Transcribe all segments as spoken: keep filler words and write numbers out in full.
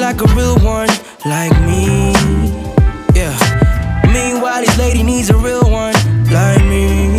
like a real one, like me. Yeah. Meanwhile, this lady needs a real one, like me.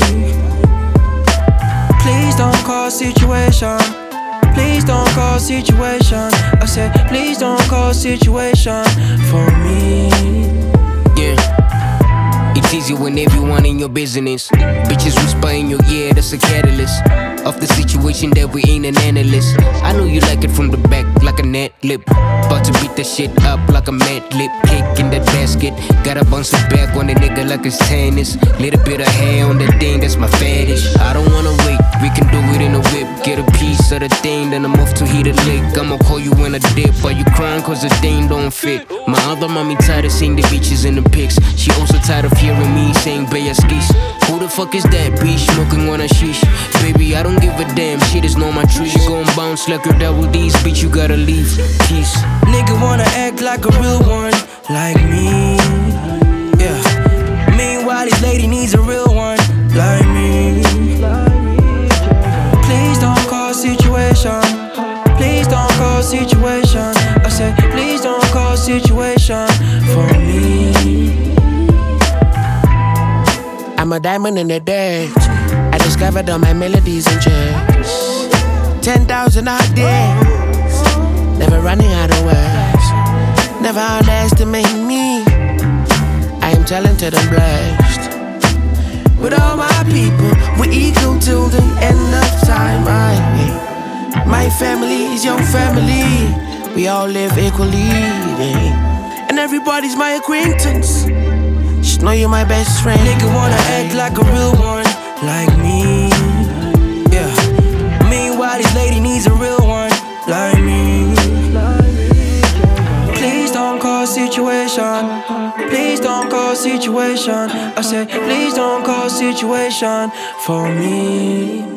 Please don't cause situation. Please don't cause situation. I said, please don't cause situation for me. Yeah. It's easy when everyone in your business. Bitches whisper in your ear, that's a catalyst of the situation that we ain't an analyst. I know you like it from the back, like a net lip. About to beat that shit up like a mad lip. Cake in that basket. Gotta bounce it back on the nigga like it's tennis. Little bit of hair on that thing, that's my fetish. I don't wanna wait, we can do it in a whip. Get a piece of the thing, then I'm off to hit a lick. I'ma call you when I dip. Are you crying cause the thing don't fit? My other mommy tired of seeing the bitches in the pics. She also tired of hearing me saying Baya skis. Who the fuck is that bitch smoking on a sheesh? Baby, I don't give a damn, shit is not my tree. She gon' bounce like your double D's, bitch, you gotta leave. Peace. Nigga wanna act like a real one, like me. Yeah. Meanwhile, this lady needs a real one, like me. Please don't cause situation. Please don't cause situation. I said, please don't cause situation for me. I'm a diamond in the dirt. I discovered all my melodies in church. Ten thousand out there, never running out of words. Never underestimate me. I am talented and blessed. With all my people, we're equal till the end of time. I, my family is your family. We all live equally, and everybody's my acquaintance. Just know you're my best friend. Nigga wanna act like a real one, like me. Yeah. Meanwhile, this lady needs a real one, like me. Please don't cause situation. Please don't cause situation. I said, please don't cause situation for me.